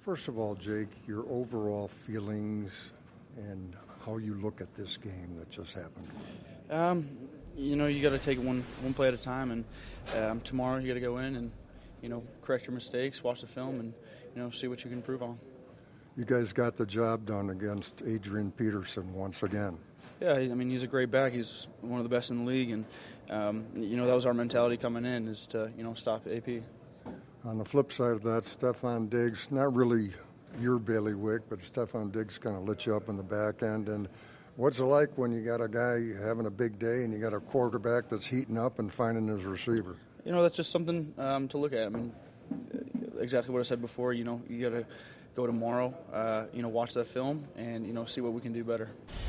First of all, Jake, your overall feelings and how you look at this game that just happened. You got to take it one play at a time, and tomorrow you got to go in and correct your mistakes, watch the film, and see what you can improve on. You guys got the job done against Adrian Peterson once again. Yeah, I mean, he's a great back. He's one of the best in the league, and that was our mentality coming in, is to stop AP. On the flip side of that, Stefon Diggs, not really your bailiwick, but Stefon Diggs kind of lit you up in the back end. And what's it like when you got a guy having a big day and you got a quarterback that's heating up and finding his receiver? That's just something to look at. I mean, exactly what I said before. You got to go tomorrow, watch that film and see what we can do better.